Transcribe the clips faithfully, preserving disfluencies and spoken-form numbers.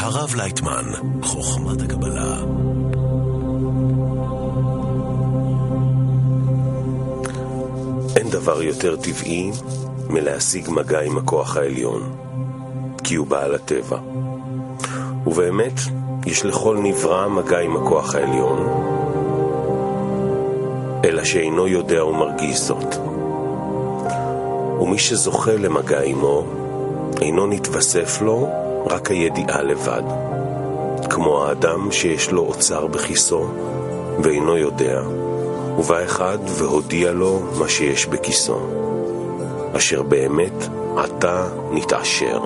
הרב לייטמן, חוכמת הקבלה. אין דבר יותר טבעי מלהשיג מגע עם הכוח העליון, כי הוא בעל הטבע. ובאמת, יש לכל נברא מגע עם הכוח העליון, אלא שאינו יודע ומרגיש זאת. ומי שזוכה למגע עמו, אינו נתווסף לו רק הידיעה לבד, כמו האדם שיש לו אוצר בכיסו ואינו יודע, ובא אחד והודיע לו מה שיש בכיסו, אשר באמת עתה נתעשר.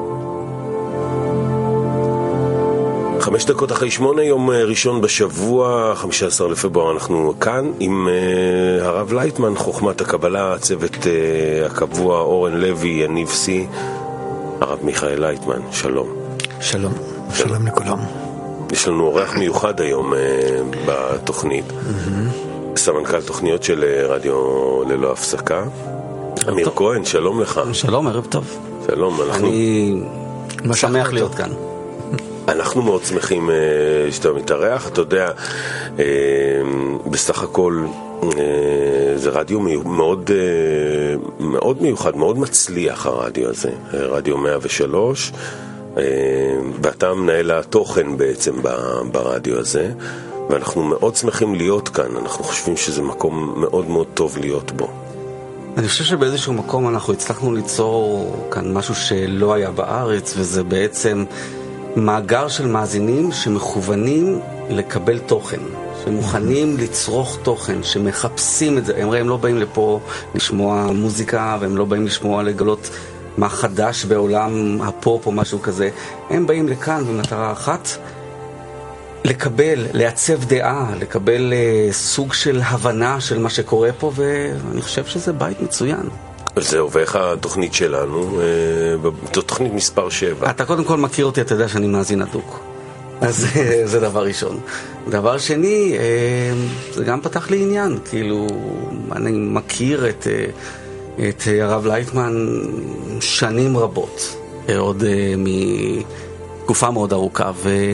חמש דקות אחרי שמונה, יום ראשון בשבוע, חמישה עשר לפברואר, אנחנו כאן עם uh, הרב לייטמן, חוכמת הקבלה, הצוות uh, הקבוע, אורן לוי, יניב סי, הרב מיכאל לייטמן, שלום. שלום, שלום לכולם. יש לנו אורח מיוחד היום uh, בתוכנית, mm-hmm. סמנכ"ל תוכניות של רדיו ללא הפסקה, אמיר טוב. כהן, שלום לך. שלום, ערב טוב. שלום, אנחנו... אני משמח להיות כאן. אנחנו מאוד שמחים uh, שאתה מתארח, אתה יודע, uh, בסך הכל uh, זה רדיו מאוד, uh, מאוד מיוחד, מאוד מצליח הרדיו הזה, רדיו מאה ושלוש, uh, ואתה מנהל התוכן בעצם ברדיו הזה, ואנחנו מאוד שמחים להיות כאן, אנחנו חושבים שזה מקום מאוד מאוד טוב להיות בו. אני חושב שבאיזשהו מקום אנחנו הצלחנו ליצור כאן משהו שלא היה בארץ, וזה בעצם מאגר של מאזינים שמכוונים לקבל תוכן, שמוכנים לצרוך תוכן, שמחפשים את זה. הם, הם לא באים לפה לשמוע מוזיקה, והם לא באים לשמוע לגלות מה חדש בעולם הפופ או משהו כזה. הם באים לכאן במטרה אחת, לקבל, לעצב דעה, לקבל uh, סוג של הבנה של מה שקורה פה, ואני חושב שזה בית מצוין. זהו, ואיך התוכנית שלנו, זו תוכנית מספר שבע. אתה קודם כל מכיר אותי, אתה יודע שאני מאזין הדוק. אז זה דבר ראשון. דבר שני, זה גם פתח לי עניין, כאילו, אני מכיר את, את הרב לייטמן שנים רבות, עוד מתקופה מאוד ארוכה,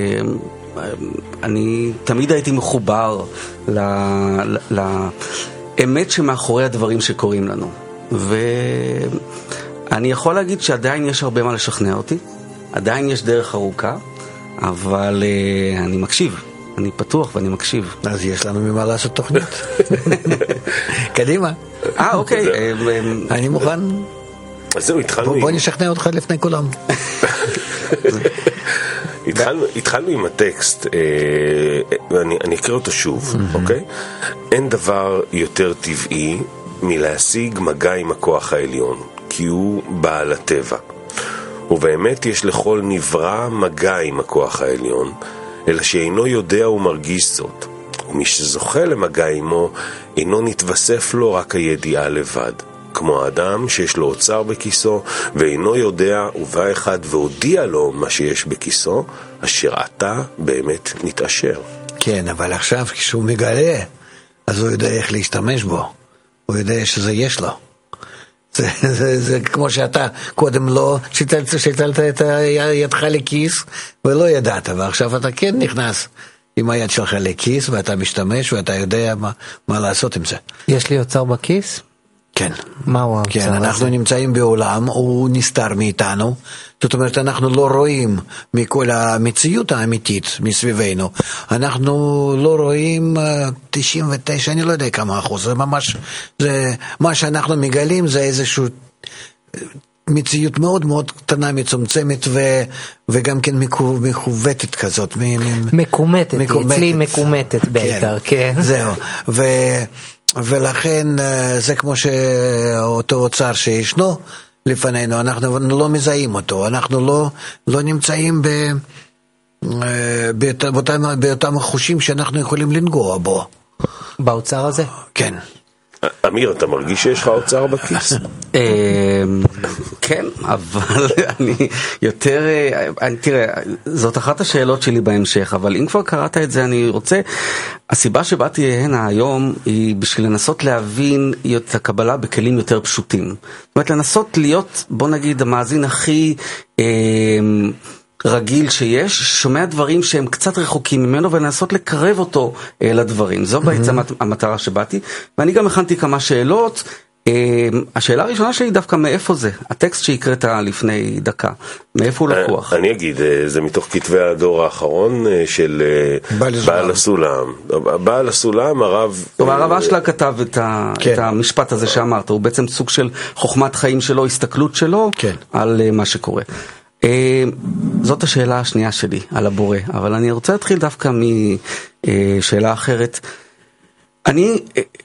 ואני תמיד הייתי מחובר לאמת שמאחורי הדברים שקורים לנו. ואני יכול להגיד שעדיין יש הרבה מה לשכנע אותי, עדיין יש דרך ארוכה, אבל uh, אני מקשיב, אני פתוח ואני מקשיב. אז יש לנו ממה לעשות תוכנית. קדימה. אה, אוקיי. אני מוכן. אז זהו, התחלנו. בוא נשכנע אותך לפני כולם. התחלנו, התחלנו עם הטקסט, אה, אני, אני אקרא אותו שוב, אוקיי? אין דבר יותר טבעי מלהשיג מגע עם הכוח העליון, כי הוא בעל הטבע. ובאמת יש לכל נברא מגע עם הכוח העליון, אלא שאינו יודע ומרגיש זאת. ומי שזוכה למגע עמו, אינו נתווסף לו רק הידיעה לבד. כמו האדם שיש לו אוצר בכיסו, ואינו יודע, ובא אחד והודיע לו מה שיש בכיסו, אשר עתה באמת נתעשר. כן, אבל עכשיו כשהוא מגלה, אז הוא יודע איך להשתמש בו. הוא יודע שזה יש לו. זה, זה, זה כמו שאתה קודם לא שיטלת, שיטלת את ידך לכיס ולא ידעת, ועכשיו אתה כן נכנס עם היד שלך לכיס ואתה משתמש ואתה יודע מה, מה לעשות עם זה. יש לי אוצר בכיס? כן. מהו האוצר? כן, אנחנו הזה? נמצאים בעולם, הוא נסתר מאיתנו, זאת אומרת אנחנו לא רואים מכל המציאות האמיתית מסביבנו, אנחנו לא רואים תשעים ותשע, אני לא יודע כמה אחוז, זה ממש, זה, מה שאנחנו מגלים זה איזשהו מציאות מאוד מאוד קטנה, מצומצמת ו, וגם כן מכוותת כזאת. מקומטת, מקומטת. אצלי מקומטת בעיקר, כן. כן. זהו, ו... ולכן זה כמו שאותו אוצר שישנו לפנינו, אנחנו לא מזהים אותו, אנחנו לא, לא נמצאים ב, באותם, באותם החושים שאנחנו יכולים לנגוע בו. באוצר הזה? כן. אמיר, אתה מרגיש שיש לך אוצר בכיס? כן, אבל אני יותר, תראה, זאת אחת השאלות שלי בהמשך, אבל אם כבר קראת את זה, אני רוצה, הסיבה שבאתי הנה היום היא בשביל לנסות להבין את הקבלה בכלים יותר פשוטים. זאת אומרת, לנסות להיות, בוא נגיד, המאזין הכי רגיל שיש, שומע דברים שהם קצת רחוקים ממנו, ולנסות לקרב אותו לדברים. זו בעצם המטרה שבאתי, ואני גם הכנתי כמה שאלות. השאלה הראשונה שלי דווקא מאיפה זה? הטקסט שהקראת לפני דקה, מאיפה הוא לקוח? אני אגיד, זה מתוך כתבי הדור האחרון של בעל הסולם. בעל הסולם, הרב... טוב, הרב אשלה כתב את המשפט הזה שאמרת, הוא בעצם סוג של חוכמת חיים שלו, הסתכלות שלו על מה שקורה. זאת השאלה השנייה שלי על הבורא, אבל אני רוצה להתחיל דווקא משאלה אחרת. אני...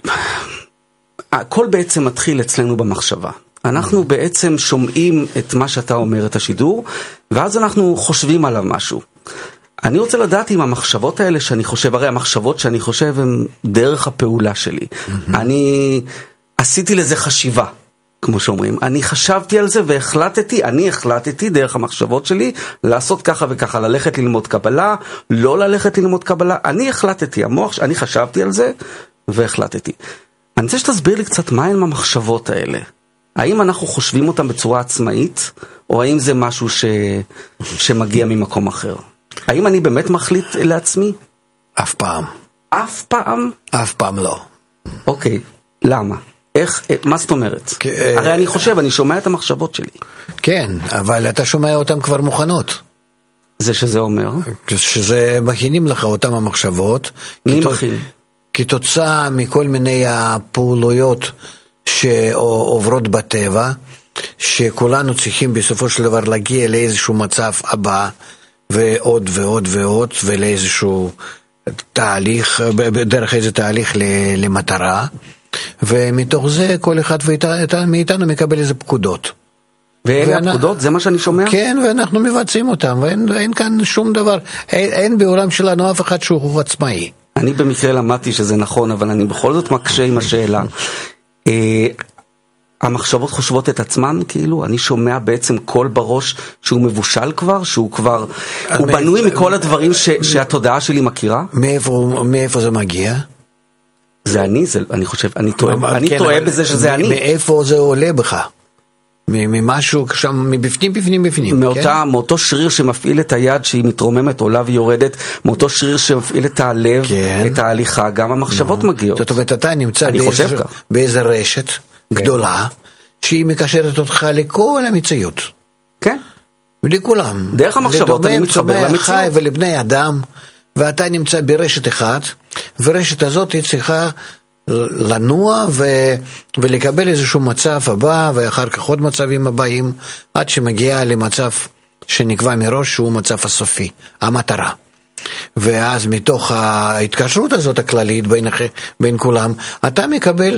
הכל בעצם מתחיל אצלנו במחשבה. אנחנו בעצם שומעים את מה שאתה אומר, את השידור, ואז אנחנו חושבים עליו משהו. אני רוצה לדעת אם המחשבות האלה שאני חושב, הרי המחשבות שאני חושב הן דרך הפעולה שלי. אני עשיתי לזה חשיבה, כמו שאומרים. אני חשבתי על זה והחלטתי, אני החלטתי דרך המחשבות שלי, לעשות ככה וככה, ללכת ללמוד קבלה, לא ללכת ללמוד קבלה. אני החלטתי, המוח, אני חשבתי על זה והחלטתי. אני רוצה שתסביר לי קצת מה הם המחשבות האלה. האם אנחנו חושבים אותם בצורה עצמאית, או האם זה משהו ש... שמגיע ממקום אחר? האם אני באמת מחליט לעצמי? אף פעם. אף פעם? אף פעם לא. אוקיי, למה? איך, מה זאת אומרת? כי, הרי אני חושב, אני שומע את המחשבות שלי. כן, אבל אתה שומע אותם כבר מוכנות. זה שזה אומר? שזה מכינים לך אותם המחשבות. מי מכין? כתוצאה מכל מיני הפעולויות שעוברות בטבע, שכולנו צריכים בסופו של דבר להגיע לאיזשהו מצב הבא, ועוד ועוד ועוד, ולאיזשהו תהליך, בדרך איזה תהליך למטרה, ומתוך זה כל אחד מאיתנו מקבל איזה פקודות. ואלה הפקודות? זה מה שאני שומע? כן, ואנחנו מבצעים אותם, ואין אין כאן שום דבר, אין, אין בעולם שלנו אף אחד שהוא עצמאי. אני במקרה למדתי שזה נכון, אבל אני בכל זאת מקשה עם השאלה. המחשבות חושבות את עצמן, כאילו, אני שומע בעצם קול בראש שהוא מבושל כבר, שהוא כבר, הוא בנוי מכל הדברים שהתודעה שלי מכירה. מאיפה זה מגיע? זה אני, אני חושב, אני טועה בזה שזה אני. מאיפה זה עולה בך? ממשהו שם, מבפנים, בפנים, בפנים. מאותה, מאותו שריר שמפעיל את היד שהיא מתרוממת, עולה ויורדת, מאותו שריר שמפעיל את הלב, את ההליכה, גם המחשבות מגיעות. זאת אומרת, אתה נמצא באיזה רשת גדולה, שהיא מקשרת אותך לכל המציאות. כן. ולכולם. דרך המחשבות אני מתחבר למציאות. חי ולבני אדם, ואתה נמצא ברשת אחת, ורשת הזאת היא צריכה לנוע ו... ולקבל איזשהו מצב הבא, ואחר כך עוד מצבים הבאים, עד שמגיע למצב שנקבע מראש שהוא מצב הסופי, המטרה. ואז מתוך ההתקשרות הזאת הכללית בין, בין כולם, אתה מקבל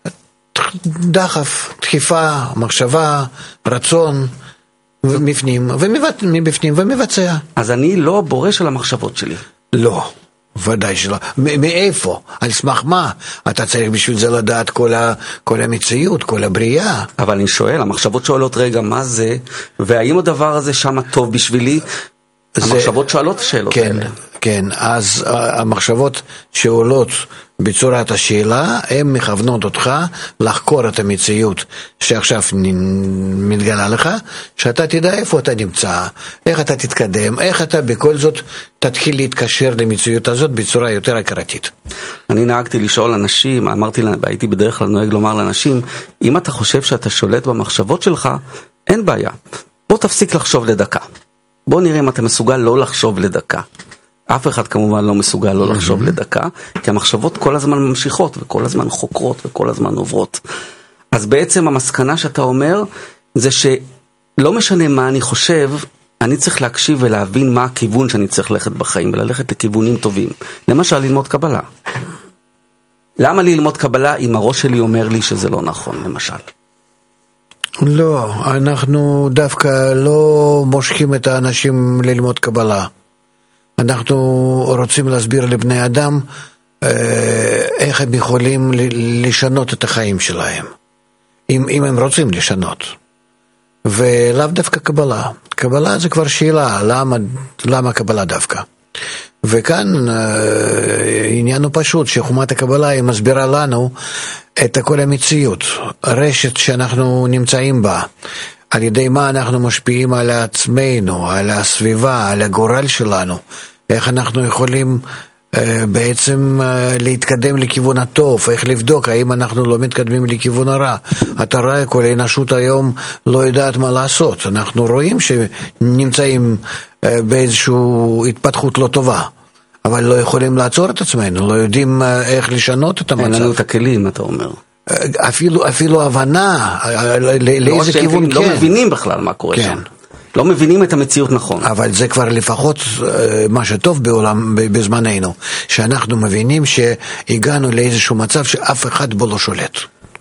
דחף, דחיפה, מחשבה, רצון, מבפנים, ומבפנים ומבצע. אז אני לא בורא של המחשבות שלי. לא. ודאי שלא. מאיפה? על סמך מה? אתה צריך בשביל זה לדעת כל, ה, כל המציאות, כל הבריאה. אבל אני שואל, המחשבות שואלות רגע מה זה, והאם הדבר הזה שם טוב בשבילי? זה, המחשבות שואלות השאלות כן, האלה. כן, אז המחשבות שעולות בצורת השאלה, הן מכוונות אותך לחקור את המציאות שעכשיו מתגלה לך, שאתה תדע איפה אתה נמצא, איך אתה תתקדם, איך אתה בכל זאת תתחיל להתקשר למציאות הזאת בצורה יותר הכרתית. אני נהגתי לשאול אנשים, אמרתי, הייתי בדרך כלל נוהג לומר לאנשים, אם אתה חושב שאתה שולט במחשבות שלך, אין בעיה. בוא תפסיק לחשוב לדקה. בוא נראה אם אתה מסוגל לא לחשוב לדקה. אף אחד כמובן לא מסוגל לא לחשוב לדקה, כי המחשבות כל הזמן ממשיכות, וכל הזמן חוקרות, וכל הזמן עוברות. אז בעצם המסקנה שאתה אומר, זה שלא משנה מה אני חושב, אני צריך להקשיב ולהבין מה הכיוון שאני צריך ללכת בחיים, וללכת לכיוונים טובים. למשל, ללמוד קבלה. למה ללמוד קבלה אם הראש שלי אומר לי שזה לא נכון, למשל? לא, אנחנו דווקא לא מושכים את האנשים ללמוד קבלה. אנחנו רוצים להסביר לבני אדם איך הם יכולים לשנות את החיים שלהם, אם, אם הם רוצים לשנות. ולאו דווקא קבלה. קבלה זה כבר שאלה, למה, למה קבלה דווקא? וכאן העניין הוא פשוט, שחומת הקבלה היא מסבירה לנו את כל המציאות, הרשת שאנחנו נמצאים בה, על ידי מה אנחנו משפיעים על עצמנו, על הסביבה, על הגורל שלנו, איך אנחנו יכולים בעצם להתקדם לכיוון הטוב, איך לבדוק האם אנחנו לא מתקדמים לכיוון הרע. אתה רואה, כל האנושות היום לא יודעת מה לעשות. אנחנו רואים שנמצאים באיזושהי התפתחות לא טובה, אבל לא יכולים לעצור את עצמנו, לא יודעים איך לשנות את המצב. אין לנו את הכלים, אתה אומר. אפילו, אפילו הבנה לאיזה כיוון כן. לא מבינים בכלל מה קורה שם. לא מבינים את המציאות נכון. אבל זה כבר לפחות מה שטוב בעולם, בזמננו, שאנחנו מבינים שהגענו לאיזשהו מצב שאף אחד בו לא שולט.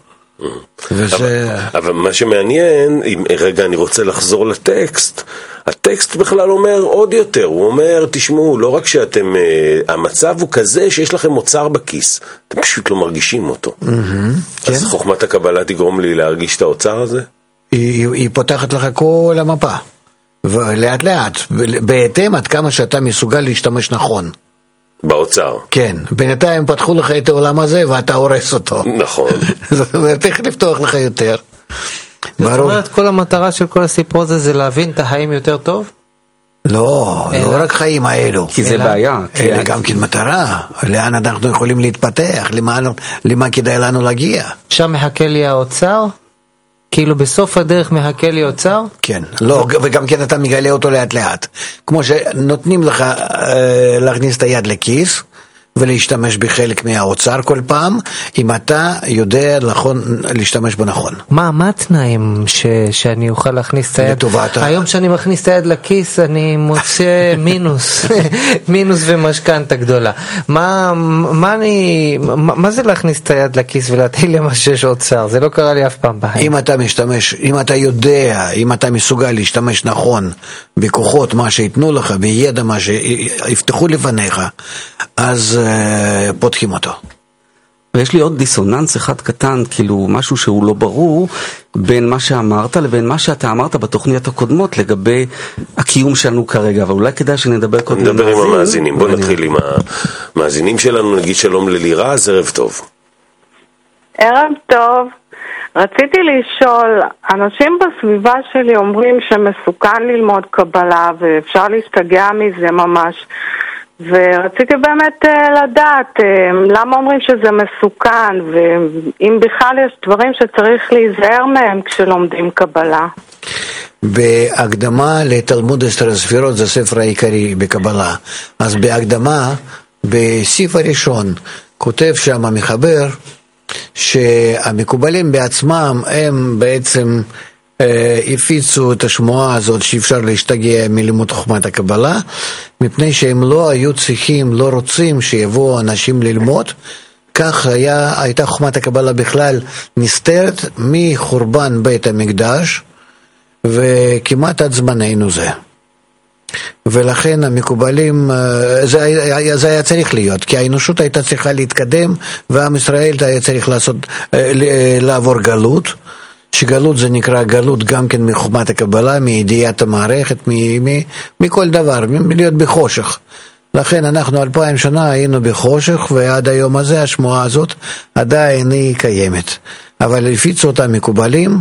וזה... אבל, אבל מה שמעניין, אם רגע אני רוצה לחזור לטקסט, הטקסט בכלל אומר עוד יותר, הוא אומר, תשמעו, לא רק שאתם, המצב הוא כזה שיש לכם אוצר בכיס, אתם פשוט לא מרגישים אותו. Mm-hmm, אז כן? חוכמת הקבלה תגרום לי להרגיש את האוצר הזה? היא, היא פותחת לך כל המפה. ולאט לאט, בהתאם עד כמה שאתה מסוגל להשתמש נכון. באוצר. כן, בינתיים פתחו לך את העולם הזה ואתה הורס אותו. נכון. זאת אומרת, איך לפתוח לך יותר? זאת אומרת, כל המטרה של כל הסיפור הזה זה להבין את החיים יותר טוב? לא, לא רק חיים האלו. כי זה בעיה. אלא גם כן מטרה. לאן אנחנו יכולים להתפתח? למה כדאי לנו להגיע? שם מחכה לי האוצר? כאילו בסוף הדרך מחכה לי אוצר? כן, לא, וגם כן אתה מגלה אותו לאט לאט. כמו שנותנים לך להכניס את היד לכיס, ולהשתמש בחלק מהאוצר כל פעם, אם אתה יודע נכון, להשתמש בו נכון. מה, מה התנאים ש, שאני אוכל להכניס את היד? לטובת היום שאני מכניס את היד לכיס, אני מוצא מינוס, מינוס ומשכנתה גדולה. מה, מה אני, מה, מה זה להכניס את היד לכיס ולהתחיל למשש אוצר? זה לא קרה לי אף פעם בחיים. אם אתה משתמש, אם אתה יודע, אם אתה מסוגל להשתמש נכון, בכוחות מה שיתנו לך, בידע מה שיפתחו לפניך, אז פותחים אותו. ויש לי עוד דיסוננס אחד קטן, כאילו משהו שהוא לא ברור, בין מה שאמרת לבין מה שאתה אמרת בתוכניות הקודמות לגבי הקיום שלנו כרגע, אבל אולי כדאי שנדבר קודם נדבר עם המאזינים. בוא נתחיל עם המאזינים שלנו, נגיד שלום ללירה, אז ערב טוב. ערב טוב. רציתי לשאול, אנשים בסביבה שלי אומרים שמסוכן ללמוד קבלה ואפשר להשתגע מזה ממש, ורציתי באמת לדעת למה אומרים שזה מסוכן, ואם בכלל יש דברים שצריך להיזהר מהם כשלומדים קבלה. בהקדמה לתלמוד עשר הספירות, זה ספר העיקרי בקבלה, אז בהקדמה בסעיף הראשון כותב שם המחבר שהמקובלים בעצמם הם בעצם הפיצו את השמועה הזאת שאפשר להשתגע מלימוד חוכמת הקבלה, מפני שהם לא היו צריכים, לא רוצים שיבואו אנשים ללמוד. כך היה, הייתה חוכמת הקבלה בכלל נסתרת מחורבן בית המקדש וכמעט עד זמננו זה. ולכן המקובלים, זה היה, זה היה צריך להיות, כי האנושות הייתה צריכה להתקדם ועם ישראל היה צריך לעשות, לעבור גלות, שגלות זה נקרא גלות גם כן מחוכמת הקבלה, מידיעת המערכת, מ- מ- מכל דבר, מלהיות בחושך. לכן אנחנו אלפיים שנה היינו בחושך, ועד היום הזה השמועה הזאת עדיין היא קיימת. אבל הפיצו אותה מקובלים,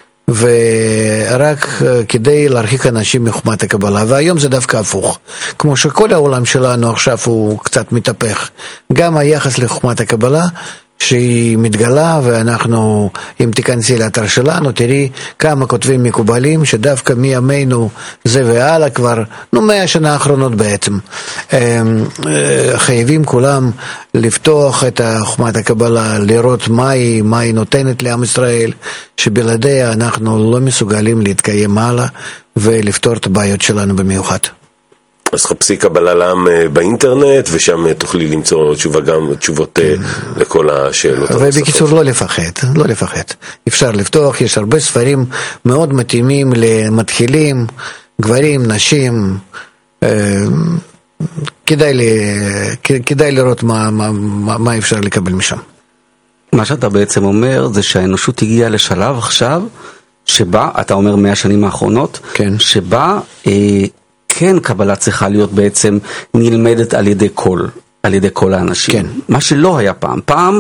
ורק כדי להרחיק אנשים מחוכמת הקבלה. והיום זה דווקא הפוך. כמו שכל העולם שלנו עכשיו הוא קצת מתהפך. גם היחס לחוכמת הקבלה, שהיא מתגלה, ואנחנו, אם תיכנסי לאתר שלנו, תראי כמה כותבים מקובלים, שדווקא מימינו זה והלאה כבר, נו, מאה שנה האחרונות בעצם, חייבים כולם לפתוח את חוכמת הקבלה, לראות מה היא, מה היא נותנת לעם ישראל, שבלעדיה אנחנו לא מסוגלים להתקיים הלאה, ולפתור את הבעיות שלנו במיוחד. אז חפשי קבלה לעם באינטרנט, ושם תוכלי למצוא תשובה גם, תשובות לכל השאלות. ובקיצור, לא לפחד, לא לפחד. אפשר לפתוח, יש הרבה ספרים מאוד מתאימים למתחילים, גברים, נשים, כדאי, כדאי לראות מה, מה, מה אפשר לקבל משם. מה שאתה בעצם אומר, זה שהאנושות הגיעה לשלב עכשיו, שבה, אתה אומר מאה שנים האחרונות, כן. שבה, אה, כן, קבלה צריכה להיות בעצם נלמדת על ידי כל, על ידי כל האנשים. כן. מה שלא היה פעם. פעם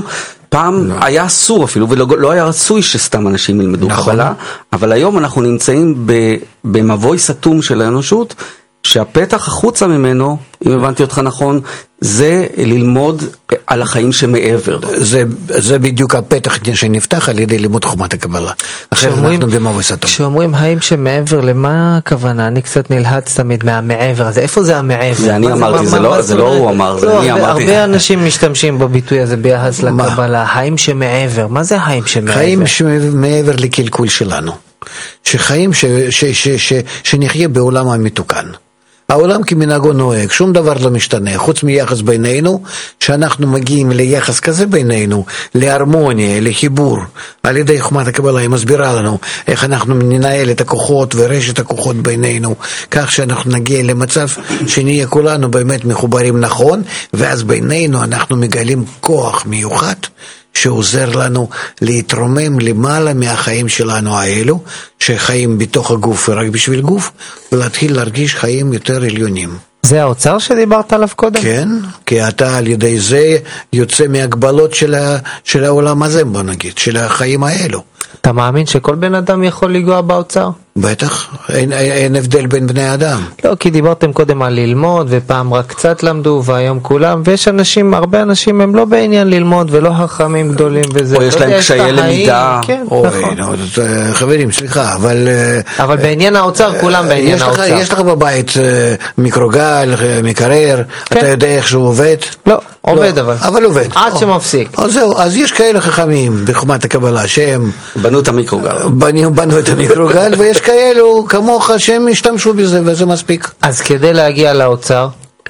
פעם היה אסור אפילו, ולא לא היה רצוי שסתם אנשים ילמדו נכון. קבלה, אבל היום אנחנו נמצאים במבוי סתום של האנושות, שהפתח החוצה ממנו, אם הבנתי אותך נכון, זה ללמוד על החיים שמעבר. זה, זה בדיוק הפתח שנפתח על ידי לימוד חוכמת הקבלה. אחרי אנחנו במבוי סתום. כשאומרים האם שמעבר, למה הכוונה? אני קצת נלהץ תמיד מהמעבר הזה. איפה זה המעבר? זה אני אמרתי, זה לא, זה לא הוא אמר, זה אני אמרתי. הרבה אנשים משתמשים בביטוי הזה ביחס לקבלה. האם שמעבר? מה זה האם שמעבר? חיים שמעבר לקלקול שלנו. שחיים ש, ש, ש, ש, שנחיה בעולם המתוקן. העולם כמנהגו נוהג, שום דבר לא משתנה, חוץ מיחס בינינו, שאנחנו מגיעים ליחס כזה בינינו, להרמוניה, לחיבור, על ידי חוכמת הקבלה, היא מסבירה לנו איך אנחנו ננהל את הכוחות ורשת הכוחות בינינו, כך שאנחנו נגיע למצב שנהיה כולנו באמת מחוברים נכון, ואז בינינו אנחנו מגלים כוח מיוחד, שעוזר לנו להתרומם למעלה מהחיים שלנו האלו, שחיים בתוך הגוף ורק בשביל גוף, ולהתחיל להרגיש חיים יותר עליונים. זה האוצר שדיברת עליו קודם? כן, כי אתה על ידי זה יוצא מהגבלות של, ה, של העולם הזה, בוא נגיד, של החיים האלו. אתה מאמין שכל בן אדם יכול לגוע באוצר? בטח, אין, אין הבדל בין בני אדם. לא, כי דיברתם קודם על ללמוד, ופעם רק קצת למדו, והיום כולם, ויש אנשים, הרבה אנשים הם לא בעניין ללמוד, ולא חכמים גדולים וזה. או יש להם קשיי למידה. כן, אוי, נכון. נו, חברים, סליחה, אבל... אבל בעניין האוצר, כולם בעניין יש לך, האוצר. יש לך בבית מיקרוגל, מקרר, כן. אתה יודע איך שהוא עובד? לא, עובד לא, אבל. אבל עובד. עד או. שמפסיק. אז זהו, אז יש כאלה חכמים בחוכמת הקבלה, שהם... בנו את המיקרוגל. בנו, בנו את המיקרוגל, ויש כאלו כמוך שהם השתמשו בזה, וזה מספיק. אז כדי להגיע לאוצר,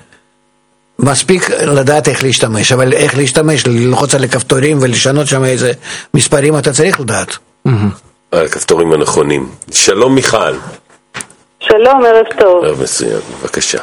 מספיק לדעת איך להשתמש, אבל איך להשתמש, ללחוץ על הכפתורים ולשנות שם איזה מספרים, אתה צריך לדעת. על הכפתורים הנכונים. שלום מיכל. שלום, ערב טוב. ערב מצוין, בבקשה.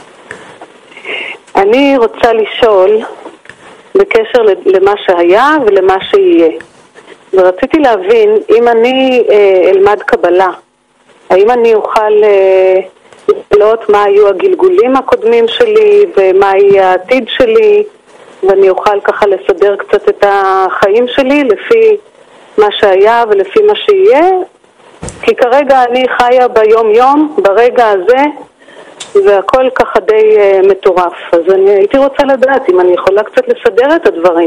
אני רוצה לשאול בקשר למה שהיה ולמה שיהיה. ורציתי להבין, אם אני אה, אלמד קבלה, האם אני אוכל אה, לראות מה היו הגלגולים הקודמים שלי ומה יהיה העתיד שלי, ואני אוכל ככה לסדר קצת את החיים שלי לפי מה שהיה ולפי מה שיהיה, כי כרגע אני חיה ביום יום, ברגע הזה, והכל ככה די uh, מטורף. אז אני הייתי רוצה לדעת אם אני יכולה קצת לסדר את הדברים.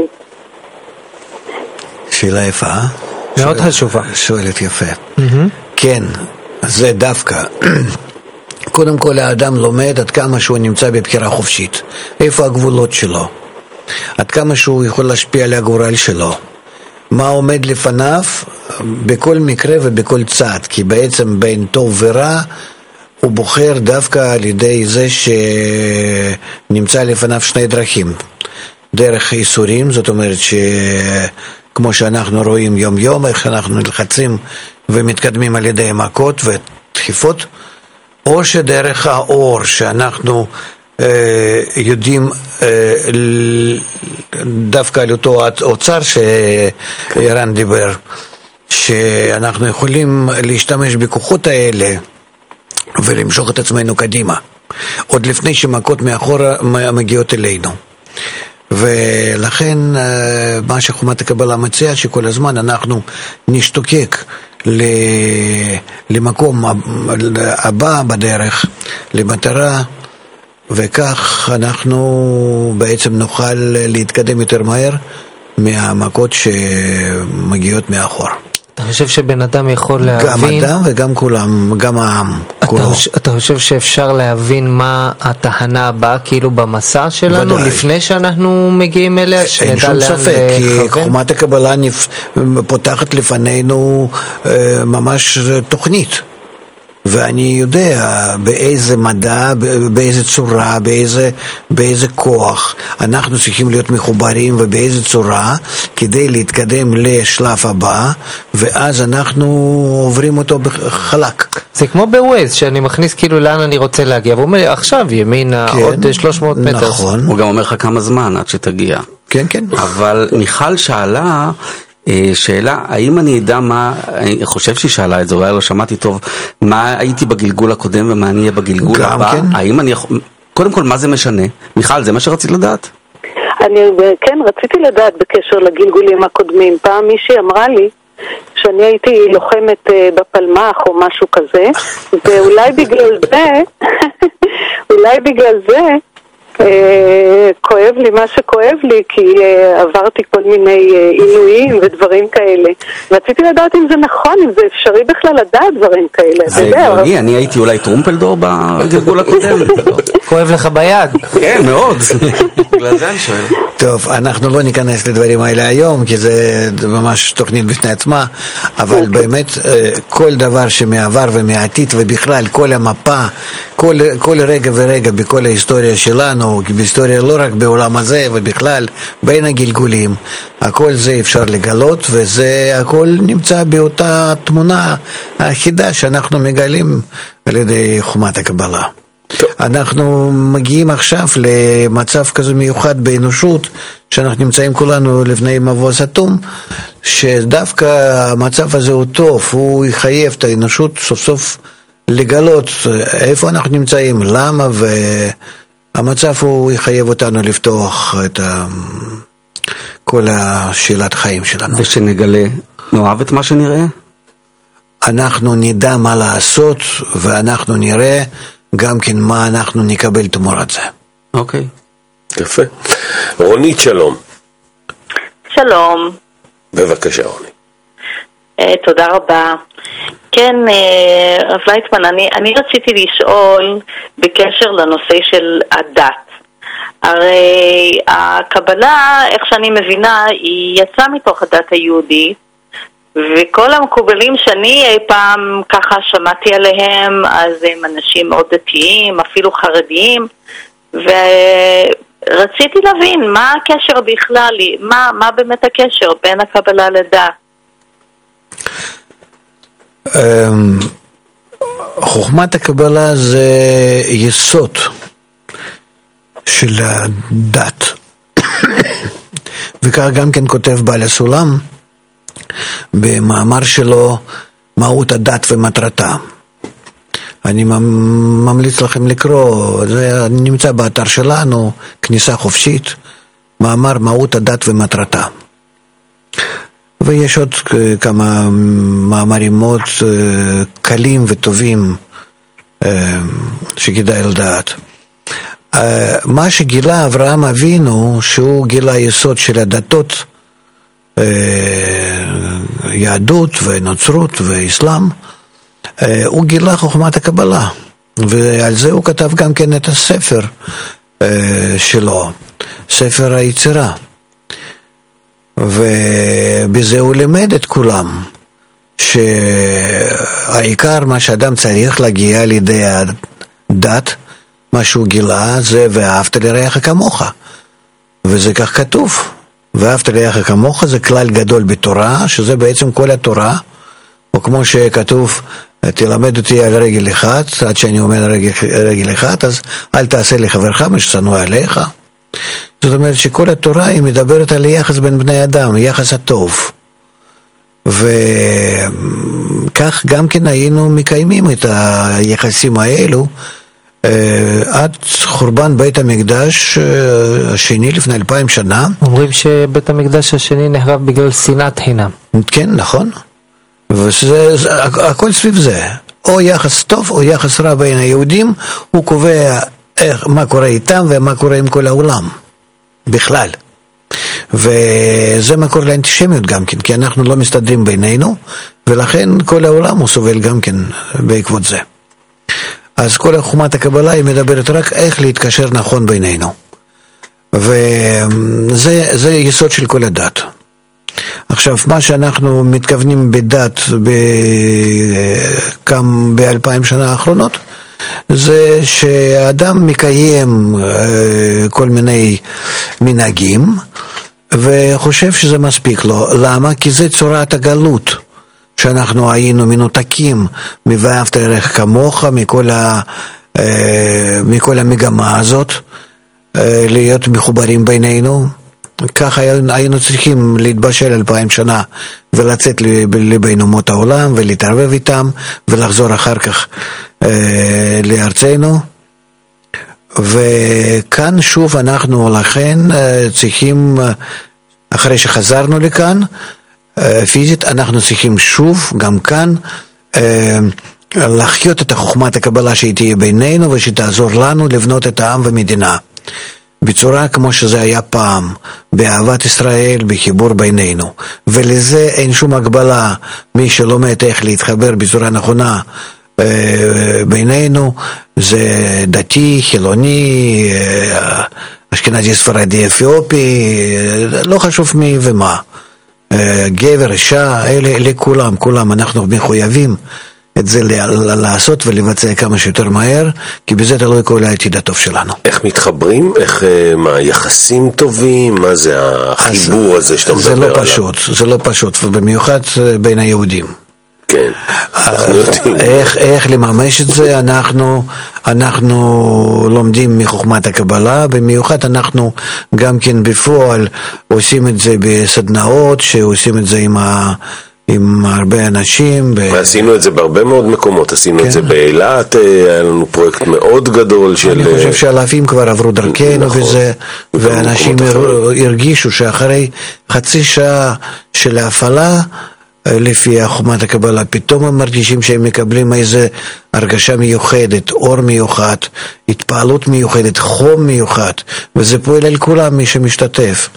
שאלה יפה. מאוד חשובה. שואלת יפה. כן, זה דווקא. קודם כל האדם לומד עד כמה שהוא נמצא בבחירה חופשית. איפה הגבולות שלו? עד כמה שהוא יכול להשפיע על הגורל שלו. מה עומד לפניו בכל מקרה ובכל צעד. כי בעצם בין טוב ורע הוא בוחר דווקא על ידי זה שנמצא לפניו שני דרכים. דרך איסורים, זאת אומרת שכמו שאנחנו רואים יום יום, איך אנחנו נלחצים ומתקדמים על ידי מכות ודחיפות, או שדרך האור שאנחנו אה, יודעים אה, דווקא על אותו אוצר שאירן דיבר, שאנחנו יכולים להשתמש בכוחות האלה ולמשוך את עצמנו קדימה, עוד לפני שמכות מאחורה מגיעות אלינו. ולכן מה שחוכמת הקבלה מציעה, שכל הזמן אנחנו נשתוקק למקום הבא בדרך, למטרה, וכך אנחנו בעצם נוכל להתקדם יותר מהר מהמכות שמגיעות מאחור. אתה חושב שבן אדם יכול להבין... גם אדם וגם כולם, גם העם. אתה, חושב, אתה חושב שאפשר להבין מה התחנה הבאה, כאילו במסע שלנו, ודאי. לפני שאנחנו מגיעים אליה? אין שום ספק, כי חוכמת הקבלה פותחת לפנינו ממש תוכנית. ואני יודע באיזה מדע, באיזה צורה, באיזה, באיזה כוח אנחנו צריכים להיות מחוברים ובאיזה צורה כדי להתקדם לשלב הבא, ואז אנחנו עוברים אותו בחלק. זה כמו בווייז, שאני מכניס כאילו לאן אני רוצה להגיע, והוא אומר עכשיו ימינה, כן, עוד שלוש מאות מטר. נכון. הוא גם אומר לך כמה זמן עד שתגיע. כן, כן. אבל מיכל שאלה... שאלה, האם אני אדע מה, אני חושב שהיא שאלה את זה, אולי לא שמעתי טוב, מה הייתי בגלגול הקודם ומה אני אהיה בגלגול הבא, כן. האם אני, קודם כל מה זה משנה? מיכל, זה מה שרצית לדעת? אז אני כן רציתי לדעת בקשר לגלגולים הקודמים. פעם מישהי אמרה לי שאני הייתי לוחמת בפלמ"ח או משהו כזה, ואולי בגלל זה, אולי בגלל זה, אה, כואב לי מה שכואב לי, כי אה, עברתי כל מיני אה, עינויים ודברים כאלה. רציתי לדעת אם זה נכון, אם זה אפשרי בכלל לדעת דברים כאלה. זה הגיוני, אני הייתי אולי טרומפלדור בגלגול הקודם. כואב לך ביד. כן, מאוד. בגלל זה אני שואל. טוב, אנחנו לא ניכנס לדברים האלה היום, כי זה ממש תוכנית בפני עצמה, אבל באמת כל דבר שמעבר ומעתיד ובכלל כל המפה, כל, כל רגע ורגע בכל ההיסטוריה שלנו, בהיסטוריה לא רק בעולם הזה ובכלל בין הגלגולים, הכל זה אפשר לגלות, וזה הכל נמצא באותה תמונה האחידה שאנחנו מגלים על ידי חומת הקבלה. אנחנו מגיעים עכשיו למצב כזה מיוחד באנושות, שאנחנו נמצאים כולנו לפני מבוא סתום, שדווקא המצב הזה הוא טוב, הוא יחייב את האנושות סוף סוף לגלות איפה אנחנו נמצאים, למה, והמצב הוא יחייב אותנו לפתוח את כל השאלת חיים שלנו. ושנגלה, נאהב את מה שנראה? אנחנו נדע מה לעשות, ואנחנו נראה גם כן מה אנחנו נקבל תמורת זה. אוקיי. יפה. רונית, שלום. שלום. בבקשה, רוני. Uh, תודה רבה. כן, uh, רב ויצמן, אני, אני רציתי לשאול בקשר לנושא של הדת. הרי הקבלה, איך שאני מבינה, היא יצאה מתוך הדת היהודית, וכל המקובלים שאני אי פעם ככה שמעתי עליהם, אז הם אנשים מאוד דתיים, אפילו חרדיים, ורציתי להבין מה הקשר בכלל, מה, מה באמת הקשר בין הקבלה לדת. חוכמת הקבלה זה יסוד של הדת, וכך גם כן כותב בעל הסולם במאמר שלו מהות הדת ומטרתה. אני ממליץ לכם לקרוא, זה נמצא באתר שלנו, כניסה חופשית, מאמר מהות הדת ומטרתה. ויש עוד כמה מאמרים מאוד קלים וטובים שכדאי לדעת. מה שגילה אברהם אבינו, שהוא גילה יסוד של הדתות, יהדות ונוצרות ואסלאם, הוא גילה חוכמת הקבלה, ועל זה הוא כתב גם כן את הספר שלו, ספר היצירה, ובזה הוא לימד את כולם שהעיקר מה שאדם צריך להגיע לידי הדת, מה שהוא גילה זה ואהבת לרעך כמוך, וזה כך כתוב. ואהבת לרעך כמוך זה כלל גדול בתורה, שזה בעצם כל התורה, או כמו שכתוב, תלמד אותי על רגל אחד, עד שאני אומר רגל, רגל אחד, אז אל תעשה לחברך מה ששנוא עליך. זאת אומרת שכל התורה היא מדברת על יחס בין בני אדם, יחס הטוב. וכך גם כן היינו מקיימים את היחסים האלו, עד חורבן בית המקדש השני לפני אלפיים שנה. אומרים שבית המקדש השני נחרב בגלל שנאת חינם. כן, נכון. וזה, הכל סביב זה. או יחס טוב או יחס רע בין היהודים, הוא קובע איך, מה קורה איתם ומה קורה עם כל העולם. בכלל. וזה מקור לאנטישמיות גם כן, כי אנחנו לא מסתדרים בינינו, ולכן כל העולם הוא סובל גם כן בעקבות זה. אז כל חוכמת הקבלה היא מדברת רק איך להתקשר נכון בינינו. וזה זה יסוד של כל הדת. עכשיו, מה שאנחנו מתכוונים בדת גם באלפיים שנה האחרונות, זה שהאדם מקיים כל מיני מנהגים, וחושב שזה מספיק לו. למה? כי זה צורת הגלות. שאנחנו היינו מנותקים מ"ואהבת לרעך כמוך", מכל, ה, מכל המגמה הזאת, להיות מחוברים בינינו. ככה היינו צריכים להתבשל אלפיים שנה ולצאת לבין אומות העולם ולהתערבב איתם ולחזור אחר כך לארצנו. וכאן שוב אנחנו לכן צריכים, אחרי שחזרנו לכאן פיזית, אנחנו צריכים שוב גם כאן לחיות את חוכמת הקבלה שתהיה בינינו ושתעזור לנו לבנות את העם ומדינה בצורה כמו שזה היה פעם, באהבת ישראל, בחיבור בינינו. ולזה אין שום הגבלה. מי שלומד איך להתחבר בצורה נכונה בינינו, זה דתי, חילוני, אשכנזי, ספרדי, אתיופי, לא חשוב מי ומה. גבר, אישה, אלה, אלה כולם, כולם אנחנו מחויבים את זה לעשות ולבצע כמה שיותר מהר, כי בזה תלוי כל העתיד הטוב שלנו. איך מתחברים? איך, מה, יחסים טובים? מה זה החיבור הזה שאתה מדבר עליו? זה לא פשוט, זה לא פשוט, ובמיוחד בין היהודים. כן, אנחנו יודעים. איך, איך לממש את זה? אנחנו, אנחנו לומדים מחוכמת הקבלה, במיוחד אנחנו גם כן בפועל עושים את זה בסדנאות, שעושים את זה עם ה... עם הרבה אנשים. ועשינו את זה בהרבה מאוד מקומות, עשינו את זה באילת, היה לנו פרויקט מאוד גדול של... אני חושב שאלפים כבר עברו דרכנו וזה, ואנשים הרגישו שאחרי חצי שעה של ההפעלה, לפי חוכמת הקבלה, פתאום הם מרגישים שהם מקבלים איזו הרגשה מיוחדת, אור מיוחד, התפעלות מיוחדת, חום מיוחד, וזה פועל על כולם מי שמשתתף.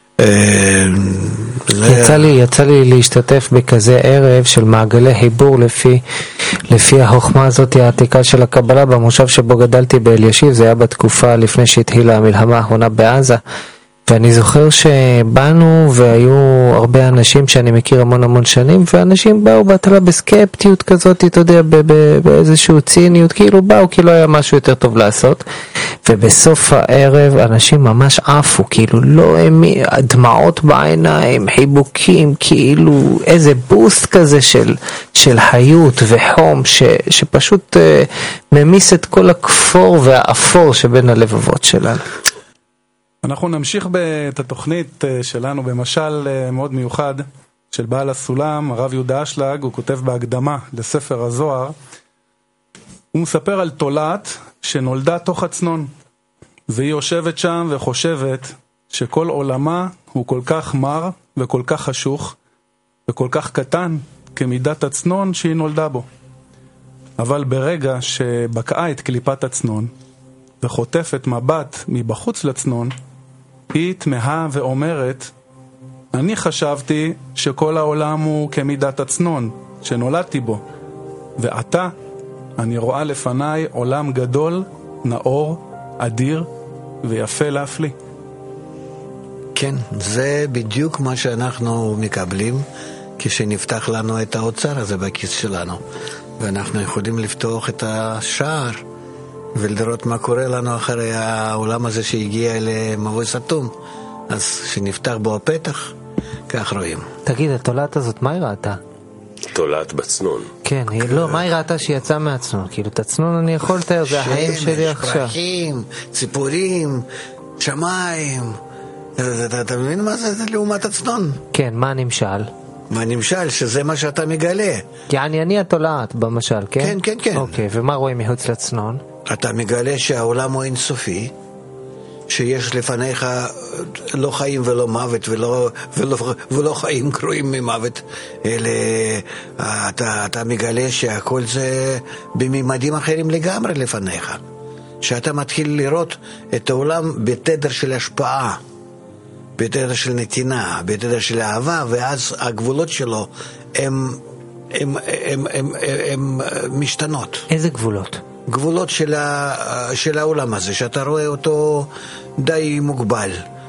יצא לי, יצא לי להשתתף בכזה ערב של מעגלי חיבור לפי, לפי החוכמה הזאת העתיקה של הקבלה במושב שבו גדלתי באלישיב. זה היה בתקופה לפני שהתחילה המלחמה האחרונה בעזה, ואני זוכר שבאנו והיו הרבה אנשים שאני מכיר המון המון שנים, ואנשים באו בהתחלה בסקפטיות כזאת, אתה יודע, באיזשהו ציניות, כאילו באו כי לא היה משהו יותר טוב לעשות, ובסוף הערב אנשים ממש עפו, כאילו לא הם, דמעות בעיניים, חיבוקים, כאילו איזה בוסט כזה של, של חיות וחום, ש, שפשוט uh, ממיס את כל הכפור והאפור שבין הלבבות שלנו. אנחנו נמשיך את התוכנית שלנו במשל מאוד מיוחד של בעל הסולם, הרב יהודה אשלג. הוא כותב בהקדמה לספר הזוהר, הוא מספר על תולעת שנולדה תוך הצנון, והיא יושבת שם וחושבת שכל עולמה הוא כל כך מר וכל כך חשוך וכל כך קטן כמידת הצנון שהיא נולדה בו. אבל ברגע שבקעה את קליפת הצנון וחוטפת מבט מבחוץ לצנון, היא תמהה ואומרת, אני חשבתי שכל העולם הוא כמידת הצנון שנולדתי בו, ועתה אני רואה לפניי עולם גדול, נאור, אדיר ויפה להפליא. כן, זה בדיוק מה שאנחנו מקבלים כשנפתח לנו את האוצר הזה בכיס שלנו, ואנחנו יכולים לפתוח את השער ולראות מה קורה לנו אחרי העולם הזה שהגיע למבוי סתום. אז שנפתח בו הפתח, כך רואים. תגיד, התולעת הזאת, מה היא ראתה? תולעת בצנון. כן, היא לא, מה היא ראתה שיצאה מהצנון? כאילו, את הצנון אני יכול לתאר, זה החיים שלי עכשיו. פרחים, ציפורים, שמיים. אתה מבין מה זה לעומת הצנון? כן, מה נמשל? מה נמשל? שזה מה שאתה מגלה. יעני, אני התולעת במשל, כן? כן, כן, כן. אוקיי, ומה רואים מחוץ לצנון? אתה מגלה שהעולם הוא אינסופי, שיש לפניך לא חיים ולא מוות, ולא, ולא, ולא חיים קרויים ממוות, אלא אתה, אתה מגלה שהכל זה בממדים אחרים לגמרי לפניך. שאתה מתחיל לראות את העולם בתדר של השפעה, בתדר של נתינה, בתדר של אהבה, ואז הגבולות שלו הם, הם, הם, הם, הם, הם משתנות. איזה גבולות? גבולות של, ה, של העולם הזה, שאתה רואה אותו די מוגבל.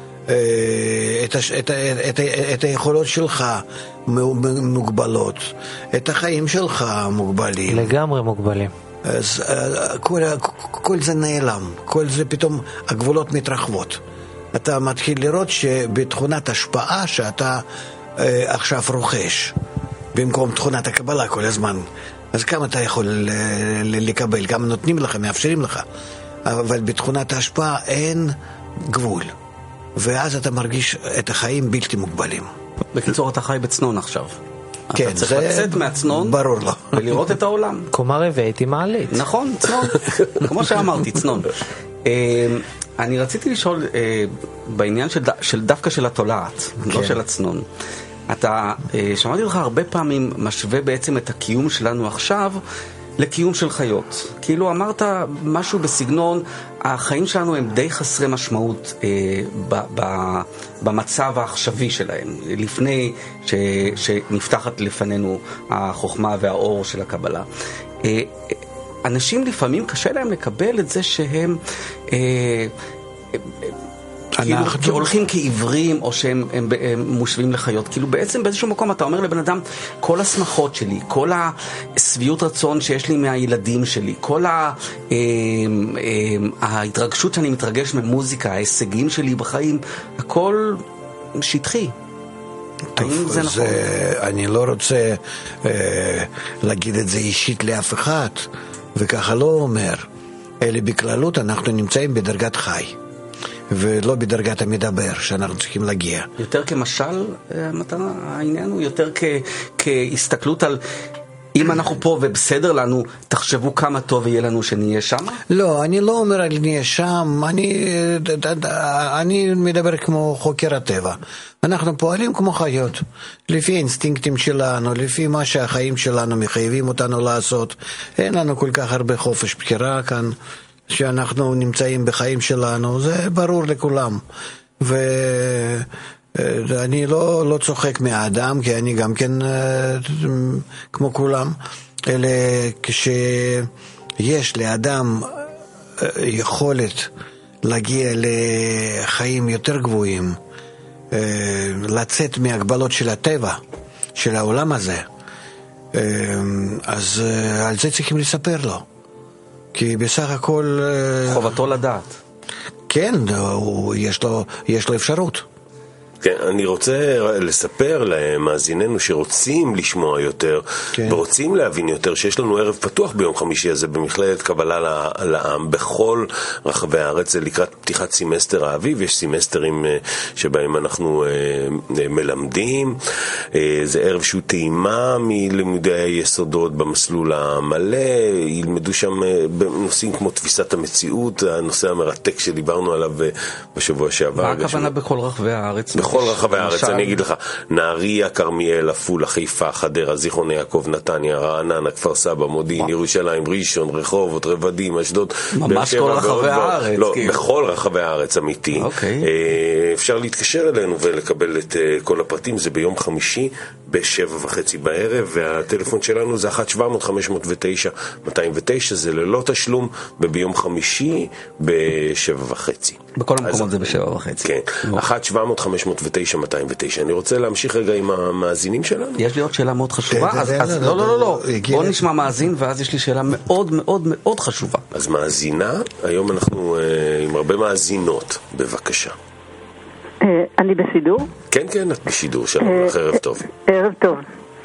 את, את, את, את היכולות שלך מוגבלות, את החיים שלך מוגבלים. לגמרי מוגבלים. אז כל, כל זה נעלם, כל זה פתאום הגבולות מתרחבות. אתה מתחיל לראות שבתכונת השפעה שאתה עכשיו רוכש, במקום תכונת הקבלה כל הזמן, אז כמה אתה יכול לקבל, כמה נותנים לך, מאפשרים לך, אבל בתכונת ההשפעה אין גבול, ואז אתה מרגיש את החיים בלתי מוגבלים. בקיצור, אתה חי בצנון עכשיו. כן, אתה צריך לצאת מהצנון, ברור לו, ולראות את העולם. קומה רביעית עם מעלית. נכון, צנון. כמו שאמרתי, צנון. אני רציתי לשאול בעניין של דווקא של התולעת, לא של הצנון. אתה, שמעתי לך הרבה פעמים משווה בעצם את הקיום שלנו עכשיו לקיום של חיות. כאילו אמרת משהו בסגנון, החיים שלנו הם די חסרי משמעות אה, ב, ב, במצב העכשווי שלהם, לפני ש, שנפתחת לפנינו החוכמה והאור של הקבלה. אה, אנשים לפעמים קשה להם לקבל את זה שהם... אה, כאילו הולכים כעברים או שהם הם, הם מושבים לחיות. כאילו בעצם באיזשהו מקום אתה אומר לבן אדם, כל השמחות שלי, כל הסביעות רצון שיש לי מהילדים שלי, כל ה, אה, אה, ההתרגשות שאני מתרגש ממוזיקה, ההישגים שלי בחיים, הכל שטחי. טוב, זה נכון? אני לא רוצה אה, להגיד את זה אישית לאף אחד, וככה לא אומר. אלא בכללות אנחנו נמצאים בדרגת חי. ולא בדרגת המדבר שאנחנו צריכים להגיע. יותר כמשל, המטרה, העניין הוא יותר כ, כהסתכלות על אם אנחנו פה ובסדר לנו, תחשבו כמה טוב יהיה לנו שנהיה שם? לא, אני לא אומר על נהיה שם, אני, אני מדבר כמו חוקר הטבע. אנחנו פועלים כמו חיות, לפי האינסטינקטים שלנו, לפי מה שהחיים שלנו מחייבים אותנו לעשות. אין לנו כל כך הרבה חופש בחירה כאן. שאנחנו נמצאים בחיים שלנו, זה ברור לכולם. ואני לא, לא צוחק מהאדם, כי אני גם כן כמו כולם, אלא כשיש לאדם יכולת להגיע לחיים יותר גבוהים, לצאת מהגבלות של הטבע, של העולם הזה, אז על זה צריכים לספר לו. כי בסך הכל... חובתו לדעת. כן, הוא, יש לו, יש לו אפשרות. כן, אני רוצה לספר למאזיננו שרוצים לשמוע יותר, כן. ורוצים להבין יותר, שיש לנו ערב פתוח ביום חמישי הזה במכללת קבלה לעם בכל רחבי הארץ. זה לקראת פתיחת סמסטר האביב, יש סמסטרים שבהם אנחנו מלמדים. זה ערב שהוא טעימה מלימודי היסודות במסלול המלא, ילמדו שם בנושאים כמו תפיסת המציאות, הנושא המרתק שדיברנו עליו בשבוע שעבר. מה הכוונה בכל רחבי הארץ? בכל רחבי הארץ, אני אגיד לך, נהריה, כרמיאל, עפולה, חיפה, חדרה, זיכרון יעקב, נתניה, רעננה, כפר סבא, מודיעין, ירושלים, ראשון, רחובות, רבדים, אשדוד, ממש כל רחבי הארץ. לא, בכל רחבי הארץ, אמיתי. אפשר להתקשר אלינו ולקבל את כל הפרטים, זה ביום חמישי בשבע וחצי בערב, והטלפון שלנו זה אחת שבע מאות חמש מאות ותשע מאתיים ותשע, זה ללא תשלום, וביום חמישי בשבע וחצי. בכל המקומות זה בשבע וחצי. כן, אחת שבע מאות חמש מאות ותשע מאתיים ותשע. אני רוצה להמשיך רגע עם המאזינים שלנו. יש לי עוד שאלה מאוד חשובה, אז לא, לא, לא, לא. בוא נשמע מאזין, ואז יש לי שאלה מאוד מאוד מאוד חשובה. אז מאזינה, היום אנחנו עם הרבה מאזינות, בבקשה. אני בשידור? כן, כן, את בשידור, שלום לך, ערב טוב. ערב טוב.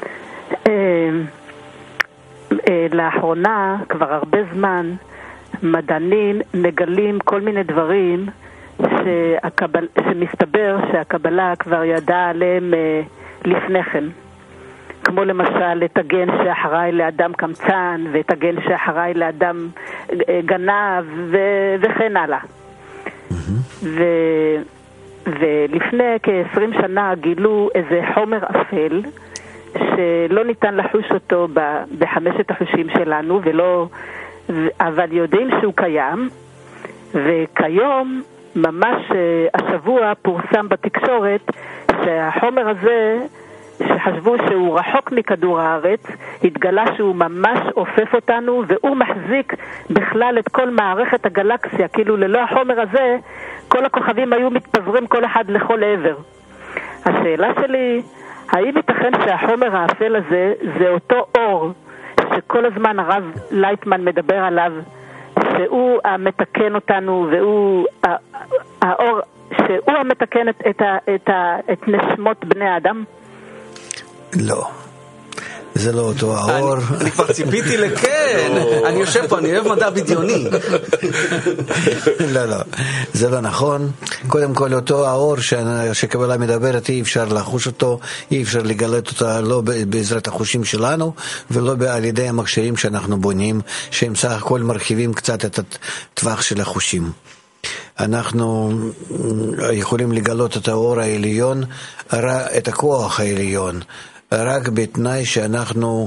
לאחרונה, כבר הרבה זמן, מדענים מגלים כל מיני דברים שהקבל, שמסתבר שהקבלה כבר ידעה עליהם אה, לפני כן. כמו למשל את הגן שאחראי לאדם קמצן, ואת הגן שאחראי לאדם אה, גנב, ו- וכן הלאה. Mm-hmm. ו- ולפני כ-עשרים שנה גילו איזה חומר אפל, שלא ניתן לחוש אותו ב- בחמשת החושים שלנו, ולא... אבל יודעים שהוא קיים, וכיום ממש השבוע פורסם בתקשורת שהחומר הזה שחשבו שהוא רחוק מכדור הארץ, התגלה שהוא ממש אופף אותנו, והוא מחזיק בכלל את כל מערכת הגלקסיה, כאילו ללא החומר הזה כל הכוכבים היו מתפזרים כל אחד לכל עבר. השאלה שלי, האם ייתכן שהחומר האפל הזה זה אותו אור שכל הזמן הרב לייטמן מדבר עליו, שהוא המתקן אותנו, והוא האור, שהוא המתקן את, את, את, את נשמות בני האדם? לא. זה לא אותו האור. אני כבר ציפיתי לכן, אני יושב פה, אני אוהב מדע בדיוני. לא, לא, זה לא נכון. קודם כל אותו האור שקבלה מדברת, אי אפשר לחוש אותו, אי אפשר לגלות אותו לא בעזרת החושים שלנו, ולא על ידי המכשירים שאנחנו בונים, שהם סך הכל מרחיבים קצת את הטווח של החושים. אנחנו יכולים לגלות את האור העליון, את הכוח העליון, רק בתנאי שאנחנו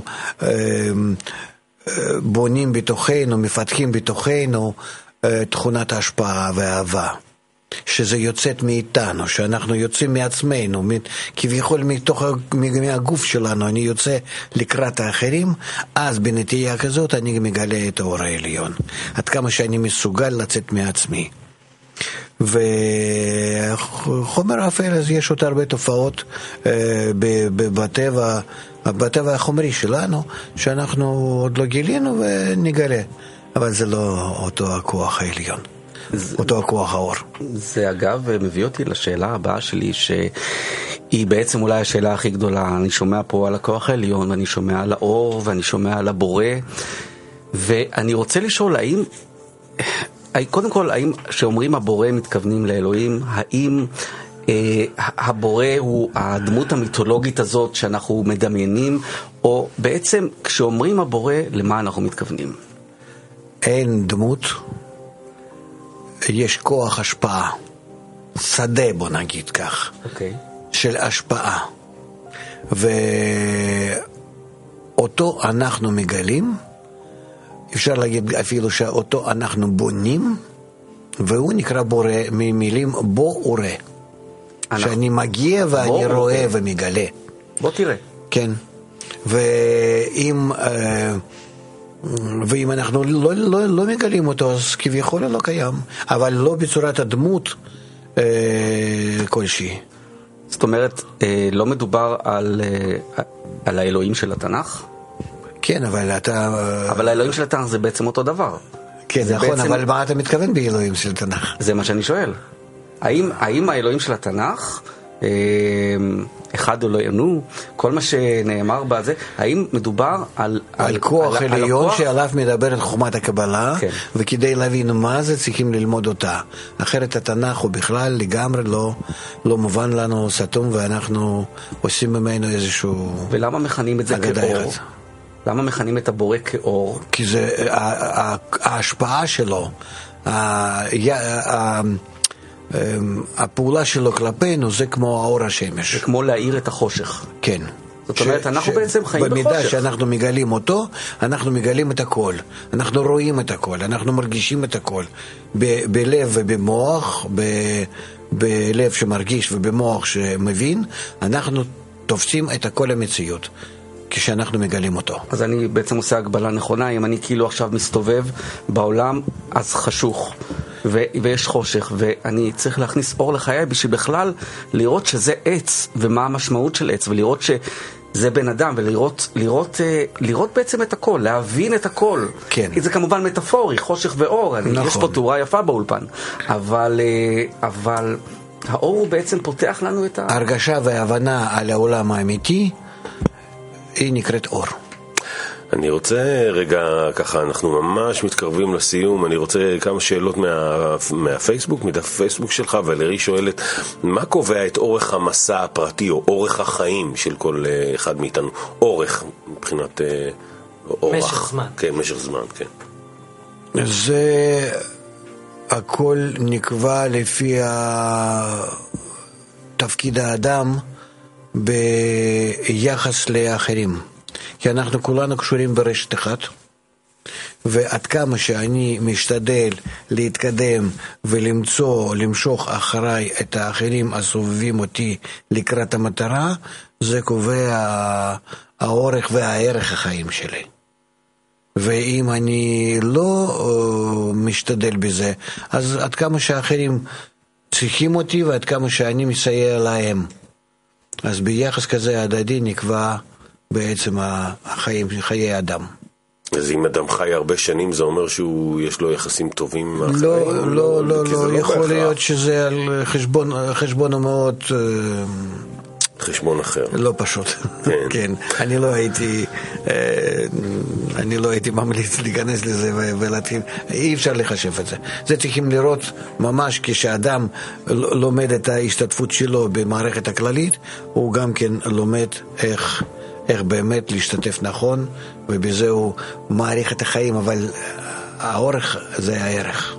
בונים בתוכנו, מפתחים בתוכנו תכונת ההשפעה והאהבה, שזה יוצאת מאיתנו, שאנחנו יוצאים מעצמנו, כביכול מתוך מהגוף שלנו, אני יוצא לקראת האחרים, אז בנטייה כזאת אני מגלה את האור העליון, עד כמה שאני מסוגל לצאת מעצמי. וחומר אפל, אז יש עוד הרבה תופעות בטבע, בטבע החומרי שלנו, שאנחנו עוד לא גילינו ונגלה, אבל זה לא אותו הכוח העליון, זה, אותו הכוח האור. זה אגב מביא אותי לשאלה הבאה שלי, שהיא בעצם אולי השאלה הכי גדולה. אני שומע פה על הכוח העליון, ואני שומע על האור, ואני שומע על הבורא, ואני רוצה לשאול, האם קודם כל, האם שאומרים הבורא מתכוונים לאלוהים, האם אה, הבורא הוא הדמות המיתולוגית הזאת שאנחנו מדמיינים, או בעצם כשאומרים הבורא, למה אנחנו מתכוונים? אין דמות, יש כוח השפעה, שדה בוא נגיד כך, okay. של השפעה, ואותו אנחנו מגלים, אפשר להגיד אפילו שאותו אנחנו בונים, והוא נקרא בורא ממילים בו ורא. שאני מגיע ואני רואה ומגלה. בוא תראה. כן. ואם, ואם אנחנו לא, לא, לא מגלים אותו, אז כביכול לא קיים. אבל לא בצורת הדמות כלשהי. זאת אומרת, לא מדובר על, על האלוהים של התנ"ך? כן, אבל אתה... אבל האלוהים של התנ"ך זה בעצם אותו דבר. כן, נכון, בעצם... אבל מה אתה מתכוון באלוהים של התנ"ך? זה מה שאני שואל. האם, האם האלוהים של התנ"ך, אה, אחד אלוהינו, כל מה שנאמר בזה, האם מדובר על... על, על כוח על, עליון על שעליו מדברת חוכמת הקבלה, כן. וכדי להבין מה זה צריכים ללמוד אותה. אחרת התנ"ך הוא בכלל לגמרי לא, לא מובן לנו, סתום, ואנחנו עושים ממנו איזשהו... ולמה מכנים את זה כאור? למה מכנים את הבורא כאור? כי זה, ההשפעה שלו, הפעולה שלו כלפינו, זה כמו האור השמש. זה כמו להאיר את החושך. כן. זאת אומרת, אנחנו בעצם חיים בחושך. במידה שאנחנו מגלים אותו, אנחנו מגלים את הכל. אנחנו רואים את הכל, אנחנו מרגישים את הכל. בלב ובמוח, בלב שמרגיש ובמוח שמבין, אנחנו תופסים את הכל המציאות. כשאנחנו מגלים אותו. אז אני בעצם עושה הגבלה נכונה, אם אני כאילו עכשיו מסתובב בעולם, אז חשוך, ו- ויש חושך, ואני צריך להכניס אור לחיי, בשביל בכלל לראות שזה עץ, ומה המשמעות של עץ, ולראות שזה בן אדם, ולראות לראות, לראות בעצם את הכל, להבין את הכל. כן. זה כמובן מטאפורי, חושך ואור, אני, נכון. יש פה תאורה יפה באולפן, אבל, אבל האור הוא בעצם פותח לנו את ה... הרגשה והבנה על העולם האמיתי, היא נקראת אור. אני רוצה רגע, ככה אנחנו ממש מתקרבים לסיום, אני רוצה כמה שאלות מה, מהפייסבוק, מדף הפייסבוק שלך, ולרי שואלת, מה קובע את אורך המסע הפרטי, או אורך החיים של כל אחד מאיתנו? אורך, מבחינת אורך. משך זמן. כן, משך זמן, כן. זה הכל נקבע לפי תפקיד האדם, ביחס לאחרים, כי אנחנו כולנו קשורים ברשת אחת, ועד כמה שאני משתדל להתקדם ולמצוא, למשוך אחריי את האחרים הסובבים אותי לקראת המטרה, זה קובע האורך והערך החיים שלי. ואם אני לא משתדל בזה, אז עד כמה שהאחרים צריכים אותי ועד כמה שאני מסייע להם. אז ביחס כזה הדדי נקבע בעצם החיים, חיי אדם. אז אם אדם חי הרבה שנים, זה אומר שהוא יש לו יחסים טובים? לא, לא, לא, לא, יכול להיות שזה על חשבון, חשבון מאוד... חשבון אחר. לא פשוט. כן. כן. אני לא הייתי, אני לא הייתי ממליץ להיכנס לזה ולהתחיל. אי אפשר לחשב את זה. זה צריכים לראות ממש כשאדם לומד את ההשתתפות שלו במערכת הכללית, הוא גם כן לומד איך, איך באמת להשתתף נכון, ובזה הוא מעריך את החיים, אבל האורך זה הערך.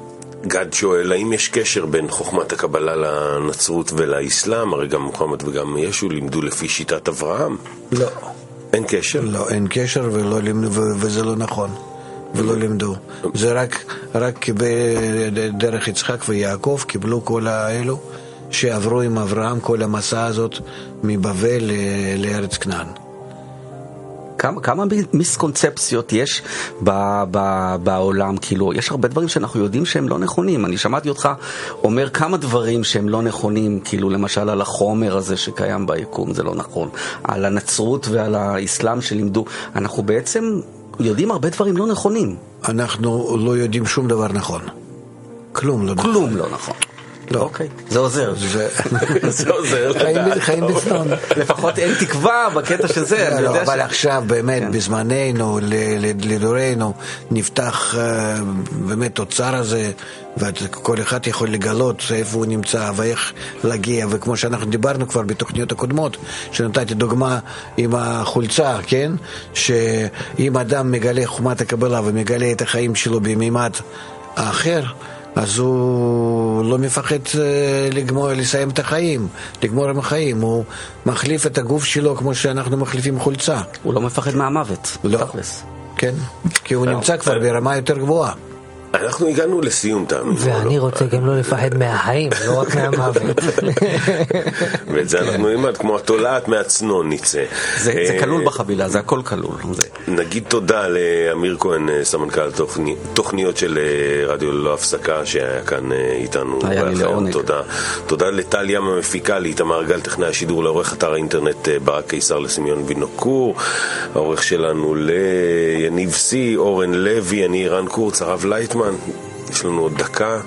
גד שואל, האם יש קשר בין חוכמת הקבלה לנצרות ולאסלאם? הרי גם מוחמד וגם ישו לימדו לפי שיטת אברהם. לא. אין קשר? לא, אין קשר ולא, וזה לא נכון. ולא לימדו. זה רק, רק בדרך יצחק ויעקב קיבלו כל האלו שעברו עם אברהם כל המסע הזאת מבבל לארץ כנען. כמה, כמה מיסקונספציות יש ב, ב, בעולם, כאילו, יש הרבה דברים שאנחנו יודעים שהם לא נכונים. אני שמעתי אותך אומר כמה דברים שהם לא נכונים, כאילו, למשל על החומר הזה שקיים ביקום, זה לא נכון. על הנצרות ועל האסלאם שלימדו. אנחנו בעצם יודעים הרבה דברים לא נכונים. אנחנו לא יודעים שום דבר נכון. כלום לא נכון. כלום לא נכון. לא. אוקיי, זה עוזר. זה עוזר לדעת. חיים בסלון. לפחות אין תקווה בקטע של זה. אבל עכשיו באמת בזמננו, לדורנו, נפתח באמת תוצר הזה, וכל אחד יכול לגלות איפה הוא נמצא ואיך להגיע, וכמו שאנחנו דיברנו כבר בתוכניות הקודמות, שנתתי דוגמה עם החולצה, כן? שאם אדם מגלה חוכמת הקבלה ומגלה את החיים שלו בממד האחר, אז הוא לא מפחד לגמור, לסיים את החיים, לגמור עם החיים. הוא מחליף את הגוף שלו כמו שאנחנו מחליפים חולצה. הוא לא מפחד מהמוות. לא. כן, כי הוא נמצא כבר ברמה יותר גבוהה. אנחנו הגענו לסיום, תאמין. ואני רוצה גם לא לפחד מהחיים, לא רק מהמוות. ואת זה אנחנו נלמד, כמו התולעת מהצנון נצא. זה כלול בחבילה, זה הכל כלול. נגיד תודה לאמיר כהן, סמנכ"ל תוכניות של רדיו ללא הפסקה, שהיה כאן איתנו. היה לי לעונג. תודה. תודה לטל ים המפיקה, לאיתמר גל, טכנאי השידור, לעורך אתר האינטרנט ברק קיסר, לסמיון וינוקור, העורך שלנו ליניב סי, אורן לוי, אני אירן קורץ, הרב לייטמן. יש לנו עוד דקה.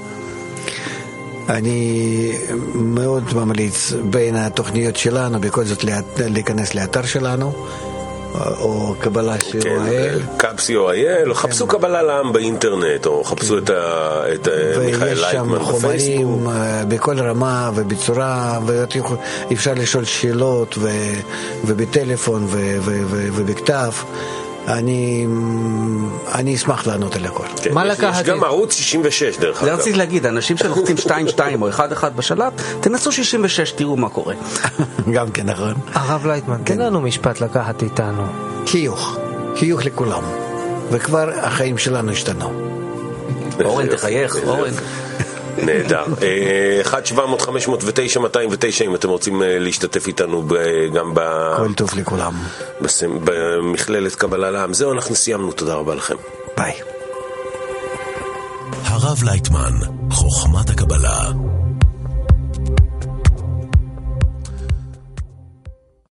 אני מאוד ממליץ בין התוכניות שלנו בכל זאת להיכנס לאתר שלנו, או קבלה סי או איי אל, קאב סי או איי אל, או חפשו קבלה לעם באינטרנט, או חפשו את מיכאל לייטמן בפייסבוק. ויש שם חומרים בכל רמה ובצורה, ואפשר לשאול שאלות ובטלפון ובכתב. אני אני אשמח לענות על הכל. מה לקחת? יש גם ערוץ שישים ושש דרך אגב. זה רציתי להגיד, אנשים שלוחצים שתיים שתיים או אחד אחד בשלט, תנסו שישים ושש, תראו מה קורה. גם כן נכון. הרב לייטמן, תן לנו משפט לקחת איתנו. חיוך, חיוך לכולם. וכבר החיים שלנו השתנו. אורן, תחייך, אורן. נהדר. אחת שבע מאות חמש מאות ותשע מאתיים ותשע אם אתם רוצים להשתתף איתנו גם כל טוב לכולם במכללת קבלה לעם. זהו, אנחנו סיימנו. תודה רבה לכם. ביי. הרב לייטמן, חוכמת הקבלה.